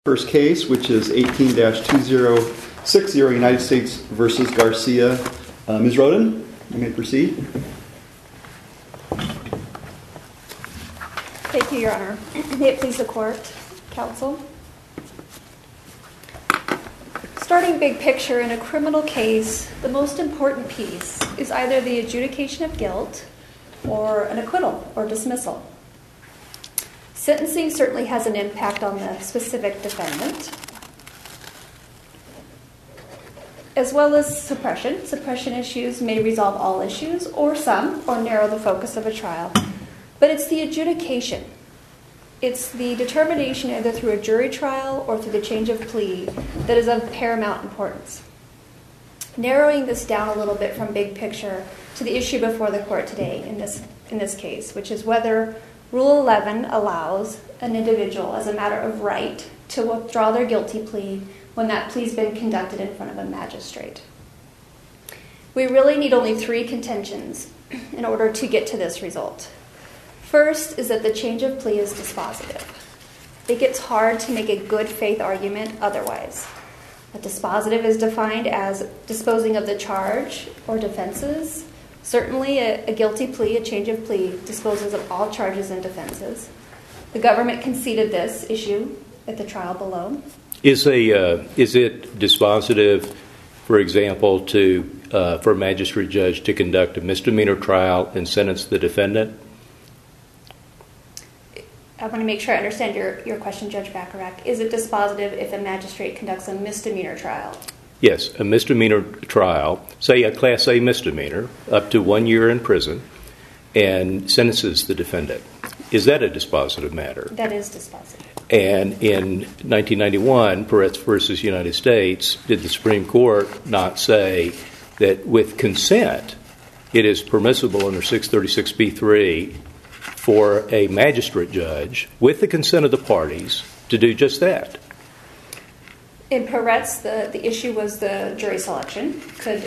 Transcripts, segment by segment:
First case, which is 18-2060, United States v. Garcia. Ms. Roden, you may proceed. Thank you, Your Honor. May it please the Court, Counsel. Starting big picture, in a criminal case, the most important piece is either the adjudication of guilt or an acquittal or dismissal. Sentencing certainly has an impact on the specific defendant, as well as suppression. Suppression issues may resolve all issues, or some, or narrow the focus of a trial. But it's the adjudication. It's the determination either through a jury trial or through the change of plea that is of paramount importance. Narrowing this down a little bit from big picture to the issue before the Court today in this case, which is whether Rule 11 allows an individual, as a matter of right, to withdraw their guilty plea when that plea has been conducted in front of a magistrate. We really need only three contentions in order to get to this result. First is that the change of plea is dispositive. It gets hard to make a good faith argument otherwise. A dispositive is defined as disposing of the charge or defenses. Certainly, a guilty plea, a change of plea, disposes of all charges and defenses. The government conceded this issue at the trial below. Is it dispositive, for example, for a magistrate judge to conduct a misdemeanor trial and sentence the defendant? I want to make sure I understand your question, Judge Bacharach. Is it dispositive if a magistrate conducts a misdemeanor trial? Yes, a misdemeanor trial, say a Class A misdemeanor, up to 1 year in prison, and sentences the defendant. Is that a dispositive matter? That is dispositive. And in 1991, Peretz v. United States, did the Supreme Court not say that with consent, it is permissible under 636b3 for a magistrate judge, with the consent of the parties, to do just that? In Peretz, the issue was the jury selection. Could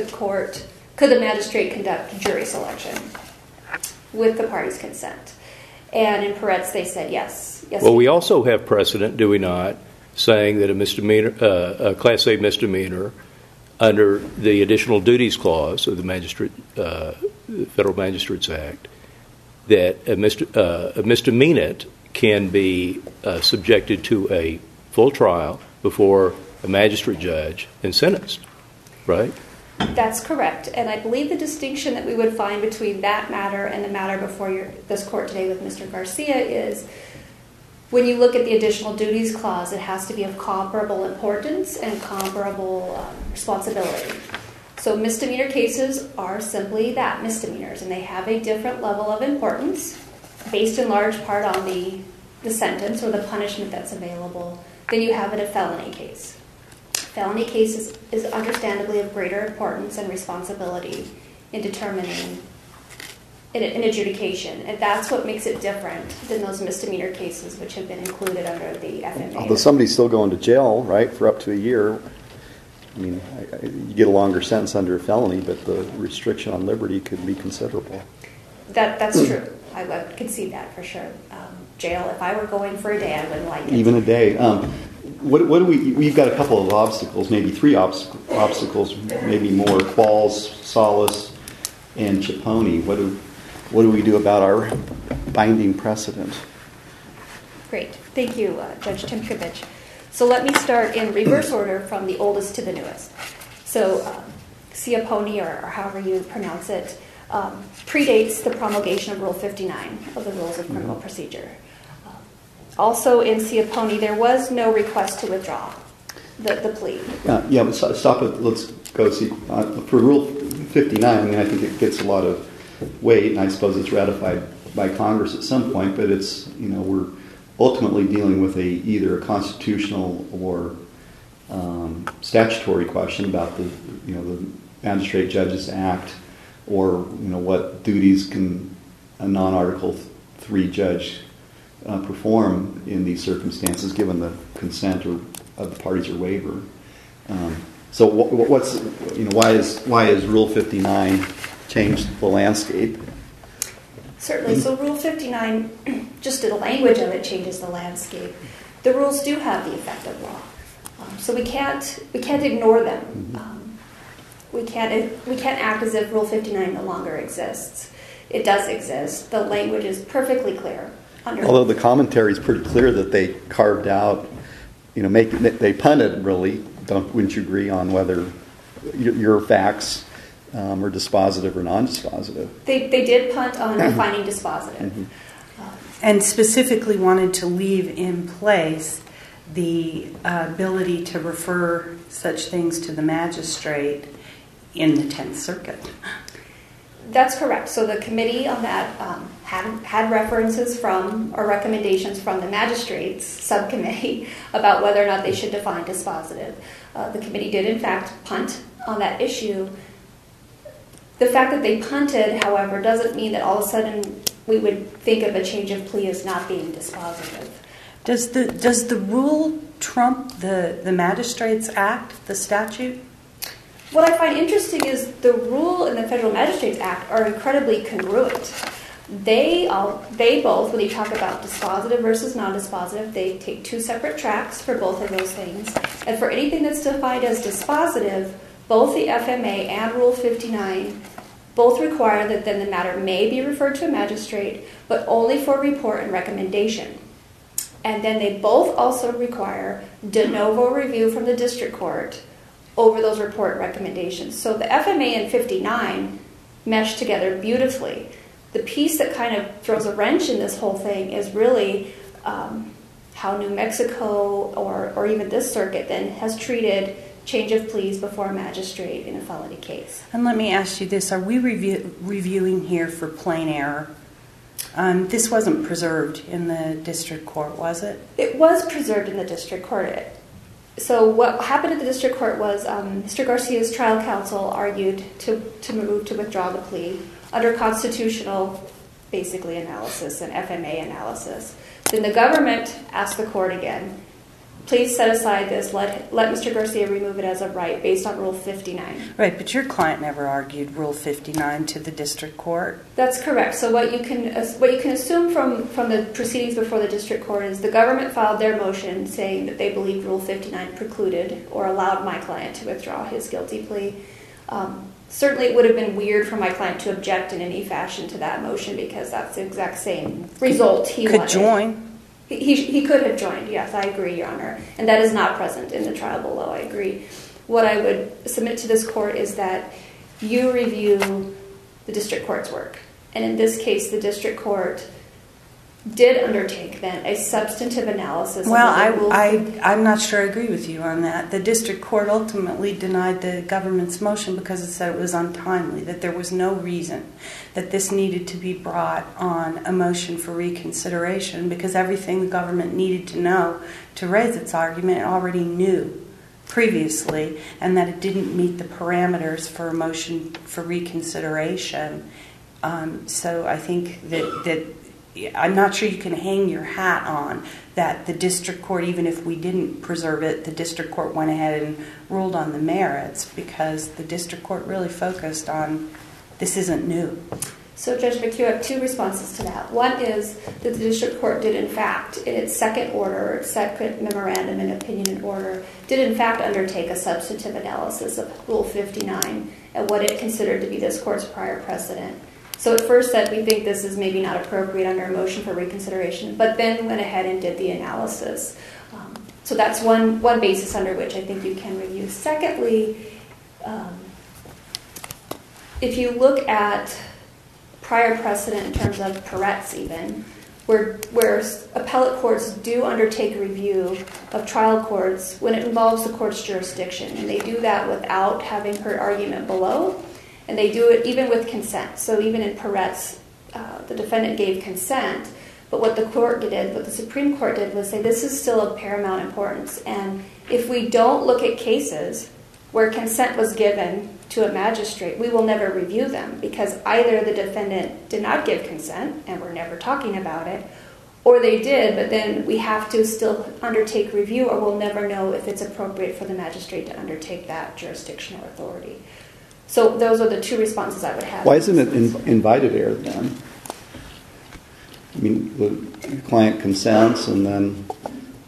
the magistrate conduct jury selection with the parties' consent? And in Peretz, they said yes. Well, we also have precedent, do we not, saying that a Class A misdemeanor, under the additional duties clause of the Federal Magistrates Act, that a misdemeanor can be subjected to a full trial before a magistrate judge and sentenced, right? That's correct. And I believe the distinction that we would find between that matter and the matter before this Court today with Mr. Garcia is when you look at the additional duties clause, it has to be of comparable importance and comparable responsibility. So misdemeanor cases are simply that, misdemeanors, and they have a different level of importance based in large part on the sentence or the punishment that's available than you have in a felony case. Felony case is understandably of greater importance and responsibility in determining an adjudication, and that's what makes it different than those misdemeanor cases which have been included under the FMA. Although somebody's still going to jail, right, for up to a year. I mean, you get a longer sentence under a felony, but the restriction on liberty could be considerable. That's true. I would concede that for sure. Jail, if I were going for a day, I wouldn't like it. Even a day. What do we've got a couple of obstacles, maybe three obstacles, maybe more: Qualls, Solis, and Cipollone. What do we do about our binding precedent? Great. Thank you, Judge Timkovich. So let me start in reverse order from the oldest to the newest. So Cipollone, or however you pronounce it, predates the promulgation of Rule 59 of the Rules of Criminal Procedure. Also in Cipollone, there was no request to withdraw the plea. Yeah, but stop it. Let's go see. For Rule 59, I mean, I think it gets a lot of weight, and I suppose it's ratified by Congress at some point, but it's, we're ultimately dealing with either a constitutional or statutory question about the Magistrate Judges Act, or what duties can a non-Article 3 judge perform in these circumstances, given the consent of the parties or waiver. So why is Rule 59 changed the landscape? Certainly. So Rule 59, just the language of it changes the landscape. the rules do have the effect of law. So we can't ignore them. We can't act as if Rule 59 no longer exists. It does exist. The language is perfectly clear. Although the commentary is pretty clear that they carved out, they punted really. Wouldn't you agree on whether your facts are dispositive or non-dispositive? They did punt on defining dispositive. And specifically wanted to leave in place the ability to refer such things to the magistrate in the 10th Circuit. That's correct. So the committee on that had references from or recommendations from the magistrates subcommittee about whether or not they should define dispositive. The committee did, in fact, punt on that issue. The fact that they punted, however, doesn't mean that all of a sudden we would think of a change of plea as not being dispositive. Does the rule trump the Magistrates Act, the statute? What I find interesting is the rule in the Federal Magistrates Act are incredibly congruent. They both, when they talk about dispositive versus non-dispositive, they take two separate tracks for both of those things. And for anything that's defined as dispositive, both the FMA and Rule 59 both require that then the matter may be referred to a magistrate, but only for report and recommendation. And then they both also require de novo review from the district court over those report recommendations. So the FMA and 59 mesh together beautifully. The piece that kind of throws a wrench in this whole thing is really how New Mexico or even this circuit then has treated change of pleas before a magistrate in a felony case. And let me ask you this. Are we reviewing here for plain error? This wasn't preserved in the district court, was it? It was preserved in the district court. So what happened at the district court was Mr. Garcia's trial counsel argued to move to withdraw the plea under constitutional, basically, analysis and FMA analysis. Then the government asked the court again, please set aside this, let Mr. Garcia remove it as a right based on Rule 59. Right, but your client never argued Rule 59 to the district court. That's correct. So what you can assume from the proceedings before the district court is the government filed their motion saying that they believed Rule 59 precluded or allowed my client to withdraw his guilty plea. Certainly it would have been weird for my client to object in any fashion to that motion because that's the exact same result he wanted. Could join. He could have joined, yes, I agree, Your Honor. And that is not present in the trial below, I agree. What I would submit to this court is that you review the district court's work. And in this case, the district court did undertake then a substantive analysis. Well, I'm not sure I agree with you on that. The district court ultimately denied the government's motion because it said it was untimely, that there was no reason that this needed to be brought on a motion for reconsideration because everything the government needed to know to raise its argument it already knew previously, and that it didn't meet the parameters for a motion for reconsideration. So I think that I'm not sure you can hang your hat on that the district court, even if we didn't preserve it, the district court went ahead and ruled on the merits because the district court really focused on this isn't new. So Judge McHugh, I have two responses to that. One is that the district court did in fact, in its second order, second memorandum and opinion and order, did in fact undertake a substantive analysis of Rule 59 and what it considered to be this court's prior precedent. So at first said we think this is maybe not appropriate under a motion for reconsideration, but then went ahead and did the analysis. So that's one basis under which I think you can review. Secondly, if you look at prior precedent in terms of Peretz even, where appellate courts do undertake a review of trial courts when it involves the court's jurisdiction, and they do that without having heard argument below, and they do it even with consent. So even in Peretz, the defendant gave consent, but what the Supreme Court did was say this is still of paramount importance, and if we don't look at cases where consent was given to a magistrate, we will never review them because either the defendant did not give consent, and we're never talking about it, or they did, but then we have to still undertake review, or we'll never know if it's appropriate for the magistrate to undertake that jurisdictional authority. So those are the two responses I would have. Why isn't it invited error then? I mean, the client consents and then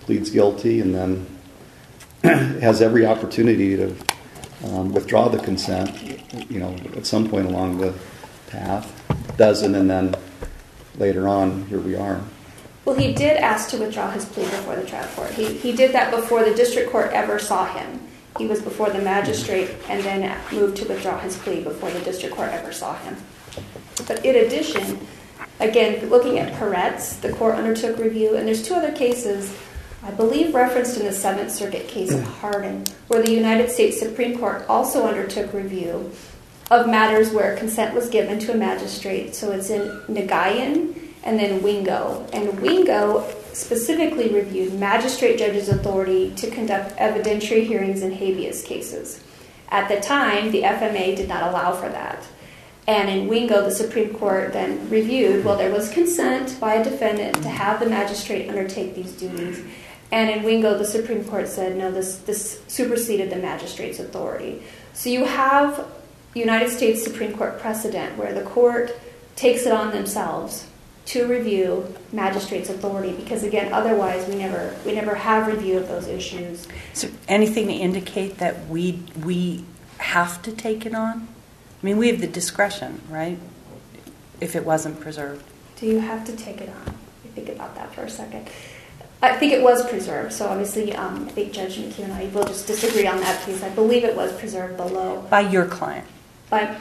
pleads guilty, and then has every opportunity to withdraw the consent, at some point along the path. Doesn't, and then later on, here we are. Well, he did ask to withdraw his plea before the trial court. He did that before the district court ever saw him. He was before the magistrate and then moved to withdraw his plea before the district court ever saw him. But in addition, again, looking at Peretz, the court undertook review, and there's two other cases, I believe referenced in the Seventh Circuit case of Hardin, where the United States Supreme Court also undertook review of matters where consent was given to a magistrate. So it's in Nagayan and then Wingo. And Wingo specifically reviewed magistrate judges' authority to conduct evidentiary hearings in habeas cases. At the time, the FMA did not allow for that. And in Wingo, the Supreme Court then reviewed, well, there was consent by a defendant to have the magistrate undertake these duties. And in Wingo, the Supreme Court said, no, this superseded the magistrate's authority. So you have United States Supreme Court precedent where the court takes it on themselves to review magistrate's authority, because again, otherwise we never have review of those issues. So anything to indicate that we have to take it on? I mean, we have the discretion, right? If it wasn't preserved. Do you have to take it on? You think about that for a second. I think it was preserved, so obviously I think Judge McHugh and I will just disagree on that piece. I believe it was preserved below. By your client? By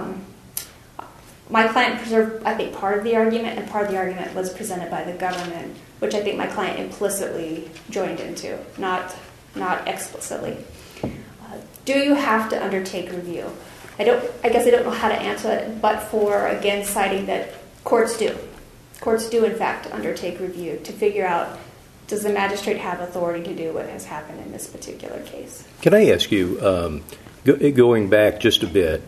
my client preserved, I think, part of the argument, and part of the argument was presented by the government, which I think my client implicitly joined into, not explicitly. Do you have to undertake review? I guess I don't know how to answer it, but for, again, citing that courts do. Courts do, in fact, undertake review to figure out, does the magistrate have authority to do what has happened in this particular case? Can I ask you, going back just a bit,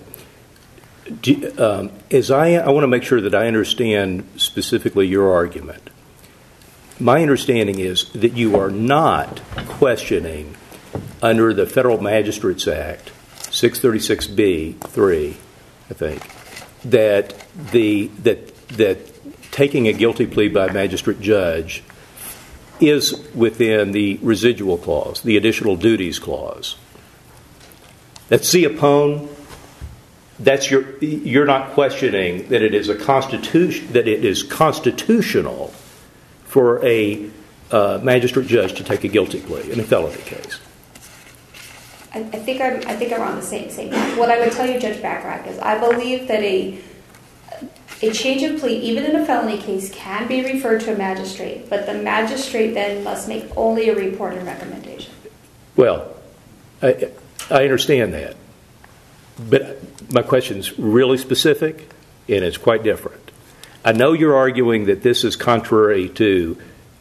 I want to make sure that I understand specifically your argument. My understanding is that you are not questioning under the Federal Magistrates Act, 636B3, I think, that taking a guilty plea by a magistrate judge is within the residual clause, the additional duties clause. That's Ciapone. You're not questioning that it is constitutional for a magistrate judge to take a guilty plea in a felony case. I think I'm on the same path. What I would tell you, Judge Bacharach, is I believe that a change of plea, even in a felony case, can be referred to a magistrate, but the magistrate then must make only a report and recommendation. Well, I understand that. But my question is really specific, and it's quite different. I know you're arguing that this is contrary to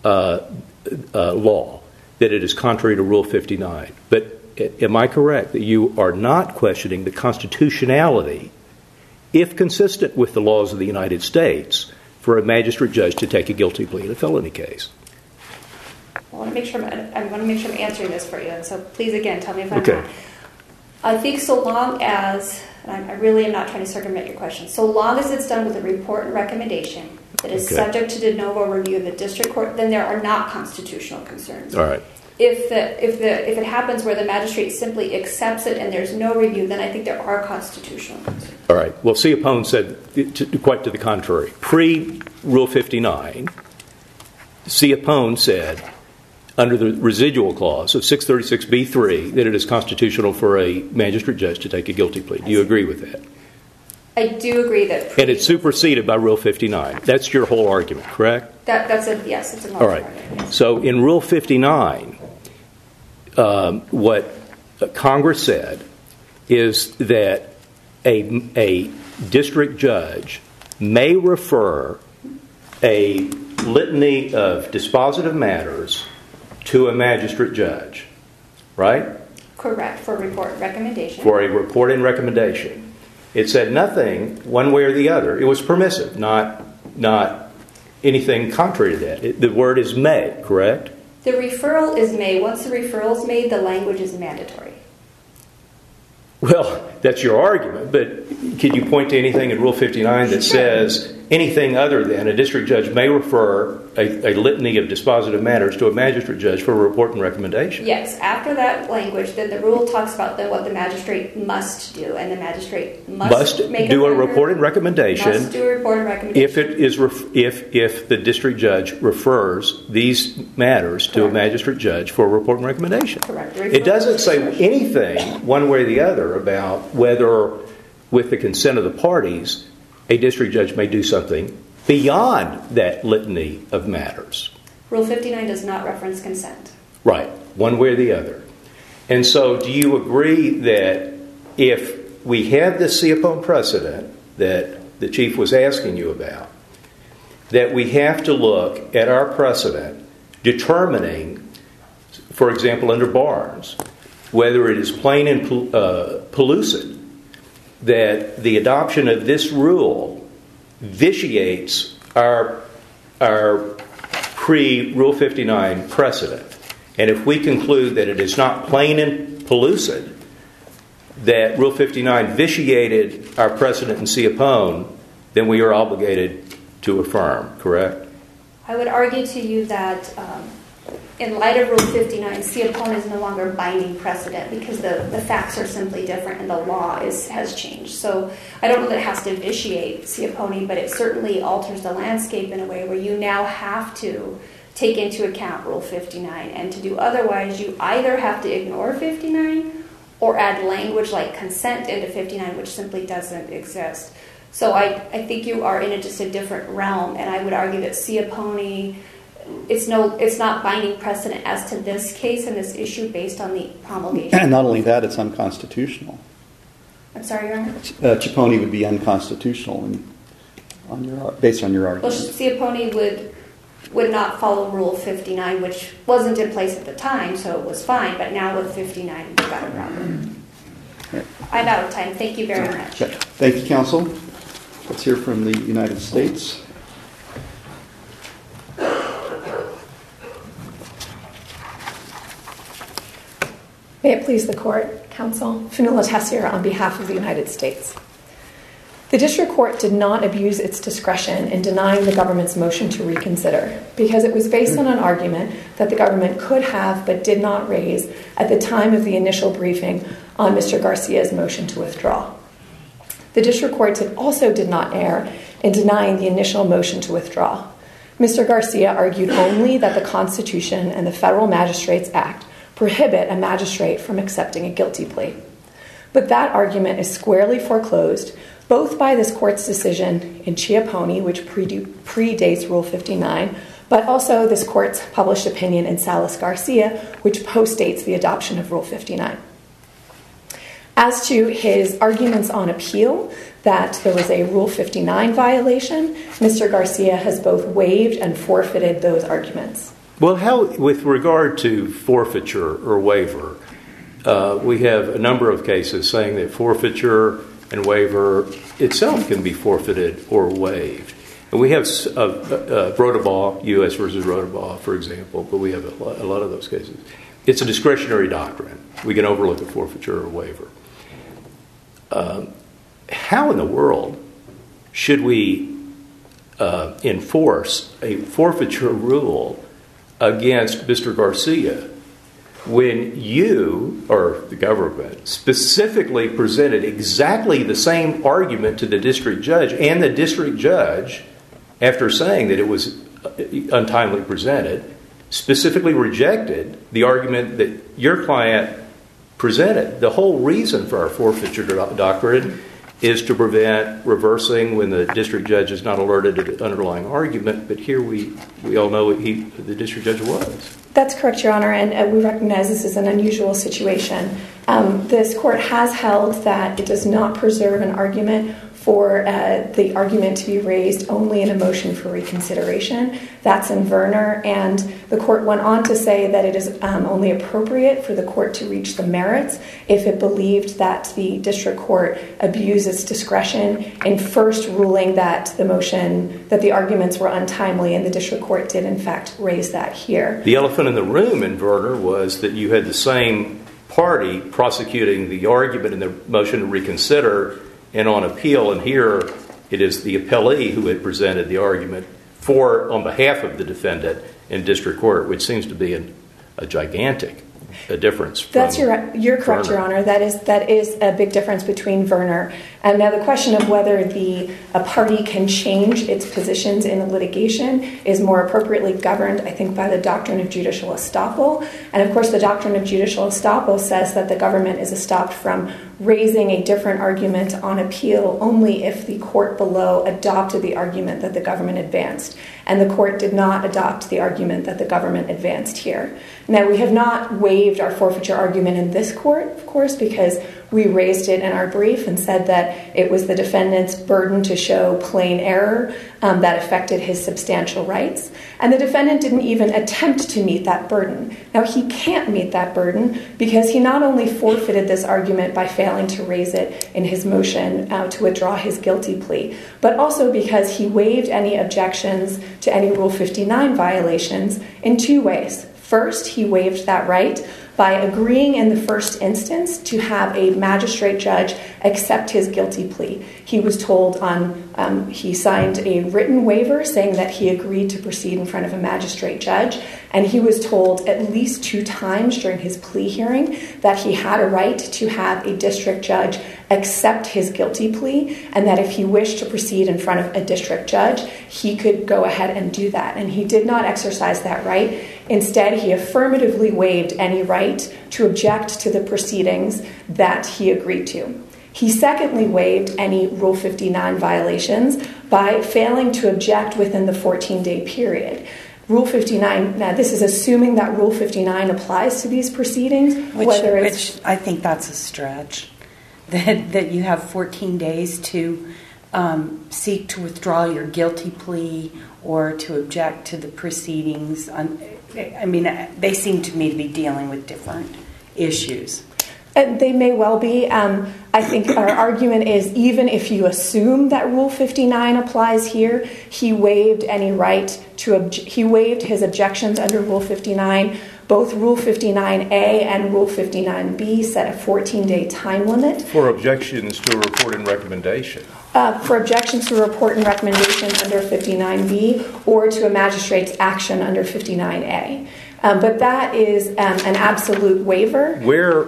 law, that it is contrary to Rule 59. But am I correct that you are not questioning the constitutionality, if consistent with the laws of the United States, for a magistrate judge to take a guilty plea in a felony case? I want to make sure I'm answering this for you, and so please, again, tell me if I'm okay. not. I think so long as, and I really am not trying to circumvent your question, so long as it's done with a report and recommendation that is subject to de novo review of the district court, then there are not constitutional concerns. All right. If it happens where the magistrate simply accepts it and there's no review, then I think there are constitutional concerns. All right. Well, Ciapone said quite to the contrary. Pre-Rule 59, Ciapone said, under the residual clause of 636B3, that it is constitutional for a magistrate judge to take a guilty plea. Do you agree with that? I do agree that... And it's superseded by Rule 59. That's your whole argument, correct? Yes, it's a all right. argument. So in Rule 59, what Congress said is that a district judge may refer a litany of dispositive matters to a magistrate judge, right? Correct, for a report and recommendation. For a report and recommendation. It said nothing one way or the other. It was permissive, not anything contrary to that. The word is may, correct? The referral is may. Once the referral is made, the language is mandatory. Well, that's your argument, but can you point to anything in Rule 59 that says anything other than a district judge may refer a litany of dispositive matters to a magistrate judge for a report and recommendation. Yes, after that language, then the rule talks about then what the magistrate must do, and the magistrate must make do a record, report and recommendation. Must do a report and recommendation. If it is if the district judge refers these matters to a magistrate judge for a report and recommendation. Correct. It doesn't say anything one way or the other about whether, with the consent of the parties, a district judge may do something beyond that litany of matters. Rule 59 does not reference consent. Right, one way or the other. And so do you agree that if we have this Ciapone precedent that the Chief was asking you about, that we have to look at our precedent determining, for example, under Barnes, whether it is plain and pellucid that the adoption of this rule vitiates our pre-Rule 59 precedent. And if we conclude that it is not plain and pellucid that Rule 59 vitiated our precedent in Ciapone, then we are obligated to affirm, correct? I would argue to you that in light of Rule 59, Ciapone is no longer binding precedent because the facts are simply different and the law has changed. So I don't know that it has to vitiate Ciapone, but it certainly alters the landscape in a way where you now have to take into account Rule 59. And to do otherwise, you either have to ignore 59 or add language like consent into 59, which simply doesn't exist. So I think you are in just a different realm, and I would argue that Ciapone, it's not binding precedent as to this case and this issue based on the promulgation. And not only that, it's unconstitutional. I'm sorry, Your Honor? Ciapone would be unconstitutional based on your Well, argument. Ciapone would not follow Rule 59, which wasn't in place at the time, so it was fine, but now with 59, we've got a problem. I'm out of time. Thank you very much. Okay. Thank you, counsel. Let's hear from the United States. May it please the Court, Counsel, Fanula Tessier on behalf of the United States. The District Court did not abuse its discretion in denying the government's motion to reconsider because it was based on an argument that the government could have but did not raise at the time of the initial briefing on Mr. Garcia's motion to withdraw. The District Court also did not err in denying the initial motion to withdraw. Mr. Garcia argued only that the Constitution and the Federal Magistrates Act prohibit a magistrate from accepting a guilty plea. But that argument is squarely foreclosed both by this Court's decision in Ciapone, which predates Rule 59, but also this Court's published opinion in Salas Garcia, which postdates the adoption of Rule 59. As to his arguments on appeal that there was a Rule 59 violation, Mr. Garcia has both waived and forfeited those arguments. Well, how, with regard to forfeiture or waiver, we have a number of cases saying that forfeiture and waiver itself can be forfeited or waived. And we have Rodabaugh, U.S. versus Rodabaugh, for example, but we have a lot of those cases. It's a discretionary doctrine. We can overlook a forfeiture or waiver. How in the world should we enforce a forfeiture rule against Mr. Garcia when you, or the government, specifically presented exactly the same argument to the district judge, and the district judge, after saying that it was untimely presented, specifically rejected the argument that your client presented? The whole reason for our forfeiture doctrine is to prevent reversing when the district judge is not alerted to the underlying argument, but here we all know the district judge was. That's correct, Your Honor, and we recognize this is an unusual situation. This Court has held that it does not preserve an argument for the argument to be raised only in a motion for reconsideration. That's in Verner, and the Court went on to say that it is only appropriate for the Court to reach the merits if it believed that the District Court abused its discretion in first ruling that the arguments were untimely, and the District Court did in fact raise that here. The elephant in the room in Verner was that you had the same party prosecuting the argument in the motion to reconsider and on appeal, and here It is the appellee who had presented the argument on behalf of the defendant in district court, which seems to be a gigantic difference. You're correct, Your Honor. That is a big difference between Verner. Now, the question of whether a party can change its positions in a litigation is more appropriately governed, I think, by the doctrine of judicial estoppel. And, of course, the doctrine of judicial estoppel says that the government is estopped from raising a different argument on appeal only if the court below adopted the argument that the government advanced. And the court did not adopt the argument that the government advanced here. Now, we have not waived our forfeiture argument in this court, of course, because we raised it in our brief and said that it was the defendant's burden to show plain error that affected his substantial rights. And the defendant didn't even attempt to meet that burden. Now, he can't meet that burden because he not only forfeited this argument by failing to raise it in his motion to withdraw his guilty plea, but also because he waived any objections to any Rule 59 violations in two ways. First, he waived that right by agreeing in the first instance to have a magistrate judge accept his guilty plea. He was told he signed a written waiver saying that he agreed to proceed in front of a magistrate judge, and he was told at least 2 times during his plea hearing that he had a right to have a district judge accept his guilty plea, and that if he wished to proceed in front of a district judge, he could go ahead and do that. And he did not exercise that right. Instead, he affirmatively waived any right to object to the proceedings that he agreed to. He secondly waived any Rule 59 violations by failing to object within the 14-day period. Rule 59, now this is assuming that Rule 59 applies to these proceedings. Which I think that's a stretch, that you have 14 days to seek to withdraw your guilty plea or to object to the proceedings. I mean, they seem to me to be dealing with different issues. They may well be. I think our argument is even if you assume that Rule 59 applies here, he waived any right to he waived his objections under Rule 59. Both Rule 59A and Rule 59B set a 14-day time limit. For objections to a report and recommendation. For objections to a report and recommendation under 59B or to a magistrate's action under 59A. But that is an absolute waiver. Where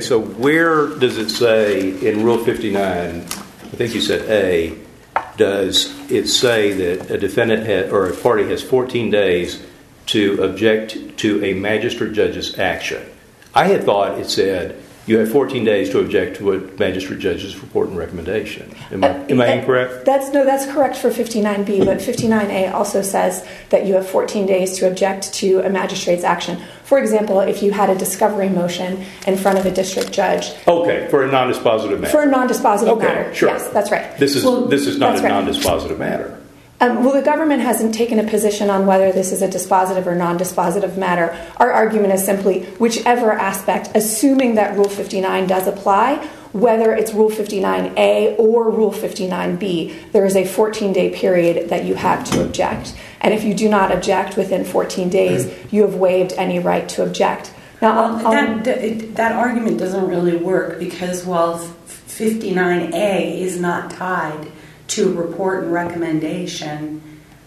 does it say in Rule 59, I think you said A, does it say that a defendant or a party has 14 days to object to a magistrate judge's action? I had thought it said you have 14 days to object to a magistrate judge's report and recommendation. Am I incorrect? That's correct for 59B, but 59A also says that you have 14 days to object to a magistrate's action. For example, if you had a discovery motion in front of a district judge. Okay, for a non-dispositive matter. For a non-dispositive matter. Sure. Yes, that's right. This is not a non-dispositive matter. Well, the government hasn't taken a position on whether this is a dispositive or non-dispositive matter. Our argument is simply whichever aspect, assuming that Rule 59 does apply, whether it's Rule 59A or Rule 59B, there is a 14-day period that you have to object. And if you do not object within 14 days, you have waived any right to object. Now, that argument doesn't really work because while 59A is not tied to a report and recommendation,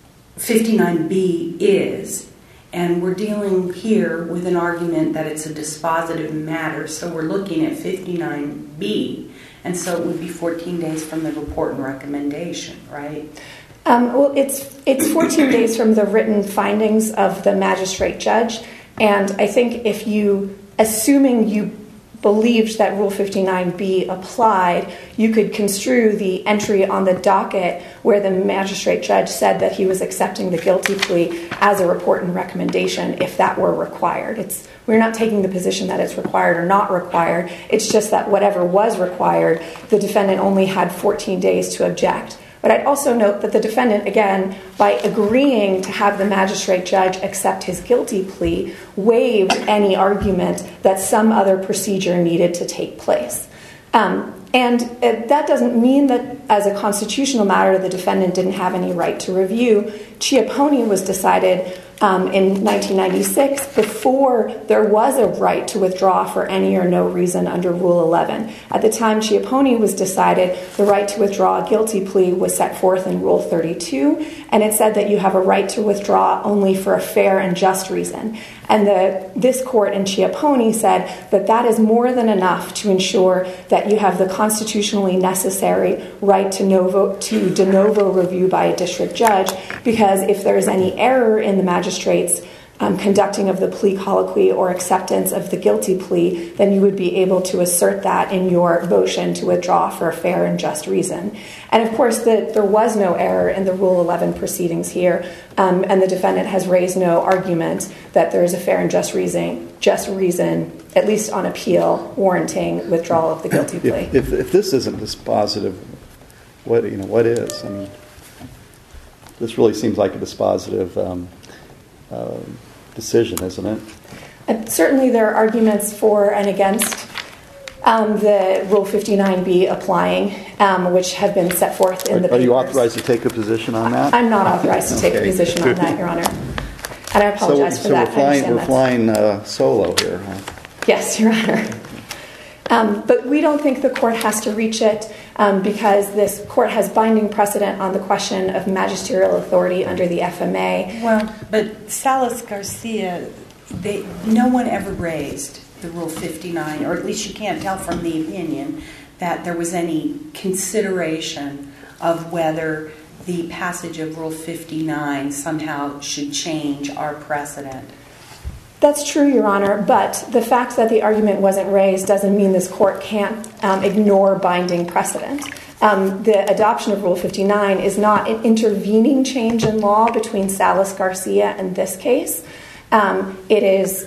59B is. And we're dealing here with an argument that it's a dispositive matter. So we're looking at 59B. And so it would be 14 days from the report and recommendation, right? Well, it's 14 days from the written findings of the magistrate judge. And I think if you, assuming you believed that Rule 59B applied, you could construe the entry on the docket where the magistrate judge said that he was accepting the guilty plea as a report and recommendation if that were required. We're not taking the position that it's required or not required. It's just that whatever was required, the defendant only had 14 days to object. But I'd also note that the defendant, again, by agreeing to have the magistrate judge accept his guilty plea, waived any argument that some other procedure needed to take place. And that doesn't mean that as a constitutional matter, the defendant didn't have any right to review. Chiapponi was decided in 1996, before there was a right to withdraw for any or no reason under Rule 11. At the time Chiapponi was decided, the right to withdraw a guilty plea was set forth in Rule 32, and it said that you have a right to withdraw only for a fair and just reason. And this court in Chiapponi said that that is more than enough to ensure that you have the constitutionally necessary right to de novo review by a district judge, because if there is any error in the magistrate's conducting of the plea colloquy or acceptance of the guilty plea, then you would be able to assert that in your motion to withdraw for a fair and just reason. And of course, there was no error in the Rule 11 proceedings here, and the defendant has raised no argument that there is a fair and just reason, at least on appeal, warranting withdrawal of the guilty plea. If this isn't dispositive, what is? I mean, this really seems like a dispositive decision, isn't it? Certainly there are arguments for and against the Rule 59B applying, which have been set forth in the papers. Are you authorized to take a position on that? I'm not authorized to take a position on that, Your Honor. And I apologize for that. We're flying solo here, huh? Yes, Your Honor. But we don't think the court has to reach it because this court has binding precedent on the question of magisterial authority under the FMA. Well, but Salas Garcia, no one ever raised the Rule 59, or at least you can't tell from the opinion that there was any consideration of whether the passage of Rule 59 somehow should change our precedent. That's true, Your Honor, but the fact that the argument wasn't raised doesn't mean this court can't ignore binding precedent. The adoption of Rule 59 is not an intervening change in law between Salas Garcia and this case. It is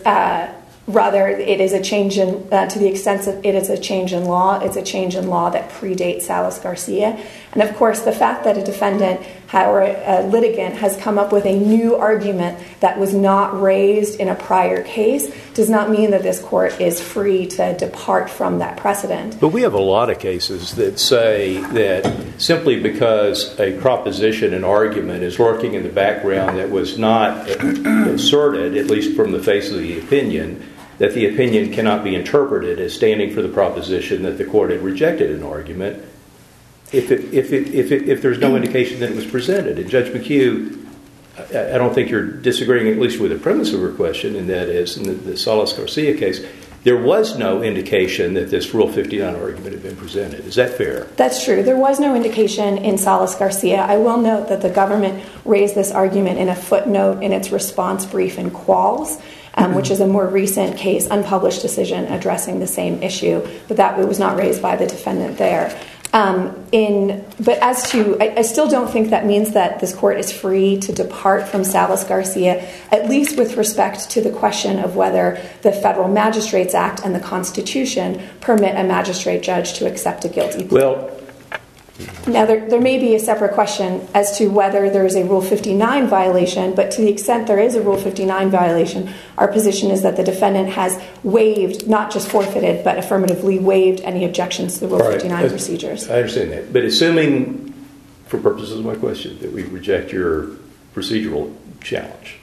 a change in, to the extent that it is a change in law, it's a change in law that predates Salas Garcia. And of course, the fact that a defendant or a litigant has come up with a new argument that was not raised in a prior case does not mean that this court is free to depart from that precedent. But we have a lot of cases that say that simply because a proposition, an argument, is lurking in the background that was not asserted, at least from the face of the opinion, that the opinion cannot be interpreted as standing for the proposition that the court had rejected an argument if there's no indication that it was presented. And Judge McHugh, I don't think you're disagreeing at least with the premise of her question, and that is, in the Salas Garcia case, there was no indication that this Rule 59 argument had been presented. Is that fair? That's true. There was no indication in Salas Garcia. I will note that the government raised this argument in a footnote in its response brief in Qualls, which is a more recent case, unpublished decision addressing the same issue, but that was not raised by the defendant there. But as to, I still don't think that means that this court is free to depart from Salas Garcia, at least with respect to the question of whether the Federal Magistrates Act and the Constitution permit a magistrate judge to accept a guilty plea. Well, now, there may be a separate question as to whether there is a Rule 59 violation, but to the extent there is a Rule 59 violation, our position is that the defendant has waived, not just forfeited, but affirmatively waived any objections to the Rule 59 procedures. I understand that. But assuming, for purposes of my question, that we reject your procedural challenge,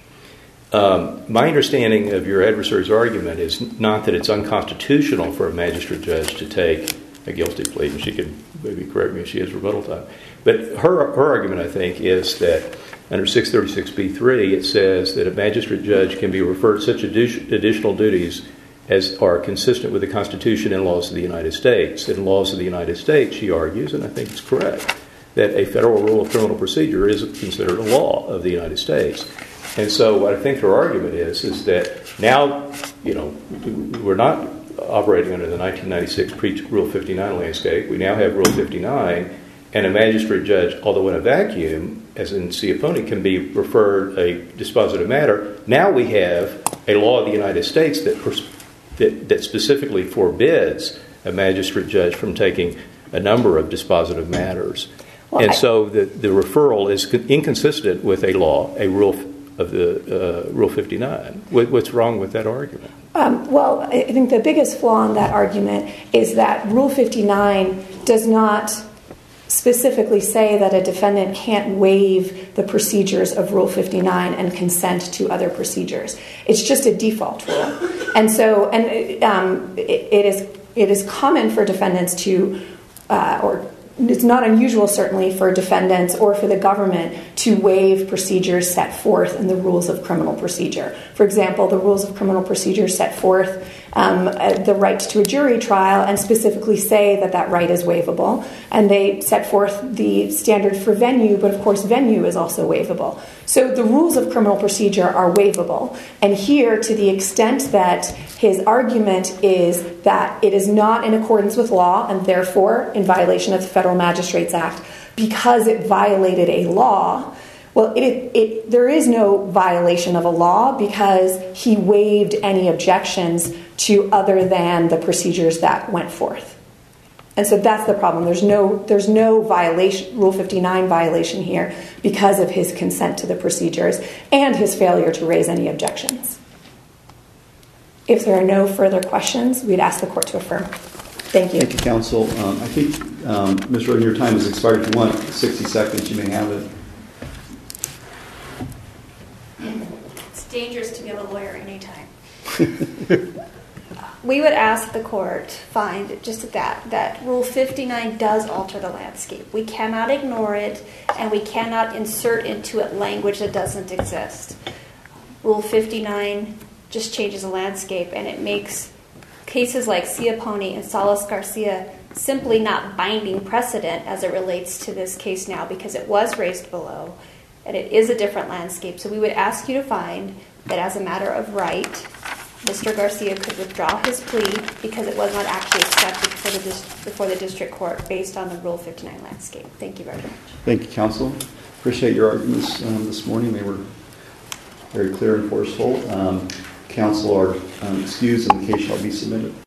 my understanding of your adversary's argument is not that it's unconstitutional for a magistrate judge to take a guilty plea, and she can maybe correct me if she has rebuttal time. But her argument, I think, is that under 636b3, it says that a magistrate judge can be referred such additional duties as are consistent with the Constitution and laws of the United States. And laws of the United States, she argues, and I think it's correct, that a federal rule of criminal procedure is considered a law of the United States. And so what I think her argument is that now, we're not operating under the 1996 pre-Rule 59 landscape. We now have Rule 59, and a magistrate judge, although in a vacuum, as in Ciapponi, can be referred a dispositive matter. Now we have a law of the United States that specifically forbids a magistrate judge from taking a number of dispositive matters. So the referral is inconsistent with a law, a rule of the Rule 59. What's wrong with that argument? Well, I think the biggest flaw in that argument is that Rule 59 does not specifically say that a defendant can't waive the procedures of Rule 59 and consent to other procedures. It's just a default rule. And so, it is common for defendants to, or it's not unusual certainly for defendants or for the government to waive procedures set forth in the rules of criminal procedure. For example, the rules of criminal procedure set forth the right to a jury trial and specifically say that that right is waivable. And they set forth the standard for venue, but of course venue is also waivable. So the rules of criminal procedure are waivable. And here, to the extent that his argument is that it is not in accordance with law and therefore in violation of the Federal Magistrates Act because it violated a law, well, there is no violation of a law because he waived any objections to other than the procedures that went forth. And so that's the problem. There's no violation, Rule 59 violation here because of his consent to the procedures and his failure to raise any objections. If there are no further questions, we'd ask the court to affirm. Thank you. Thank you, counsel. I think, Ms. Roden, your time has expired. If you want 60 seconds, you may have it. It's dangerous to give a lawyer any time. We would ask the court find just that Rule 59 does alter the landscape. We cannot ignore it, and we cannot insert into it language that doesn't exist. Rule 59 just changes the landscape, and it makes cases like Ciapone and Salas Garcia simply not binding precedent as it relates to this case now because it was raised below, and it is a different landscape. So we would ask you to find that as a matter of right, Mr. Garcia could withdraw his plea because it was not actually accepted before the district court based on the Rule 59 landscape. Thank you very much. Thank you, counsel. Appreciate your arguments this morning. They were very clear and forceful. Counsel are excused and the case shall be submitted.